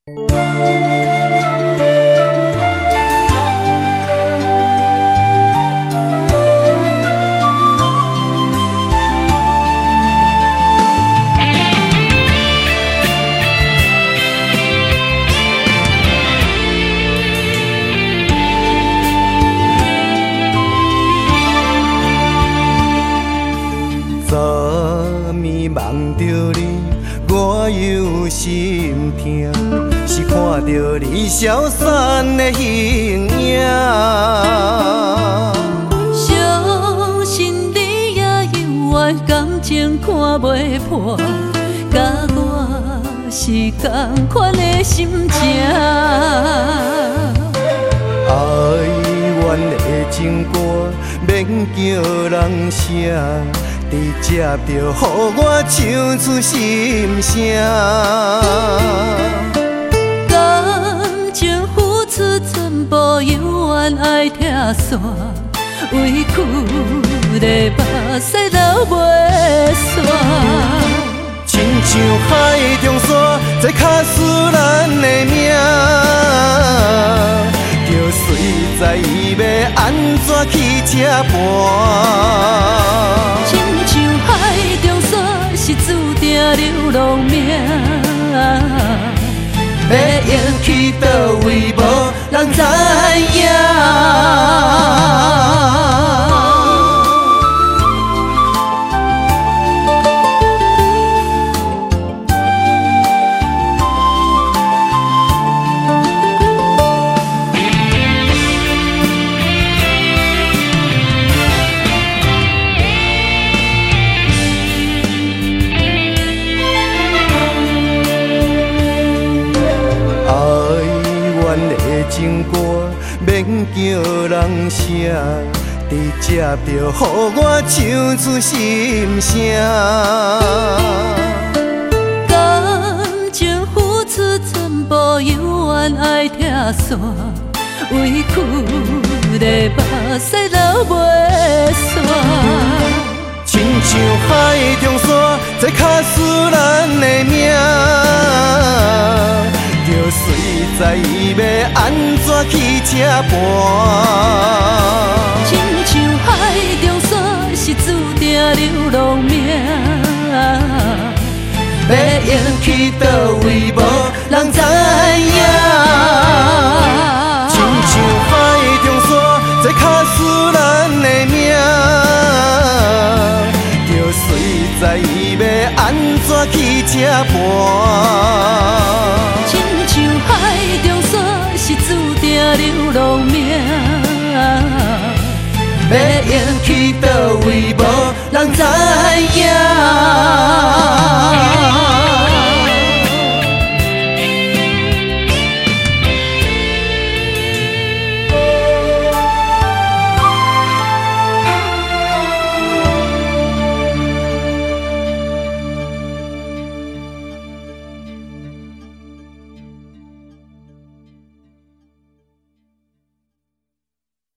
梦着你，我又心痛，是看着你消散的形影。 相信你也有爱，感情看袂破，甲我是同款的心情。 哀怨的情歌，免叫人写。你才着，予我唱出心声。 感情付出全部，有缘爱拆散，委屈的目屎流袂煞。 亲像海中沙，在卡死咱的命，着随在伊要安怎去车盘。 海中沙是注定流浪命， 要用去倒位无人知影。情歌免叫人写，你才着，予我唱出心声。 感情付出全部，有缘爱拆散，委屈的目屎流袂煞。 亲像海中沙，在卡死咱的命。着随在伊要安怎去车盘。 亲像海中沙是注定流浪命， 要用去倒位无人知影。亲像海中沙，在卡死咱的命。着随在伊要安怎去车盘。流浪命，要用去倒位无人知。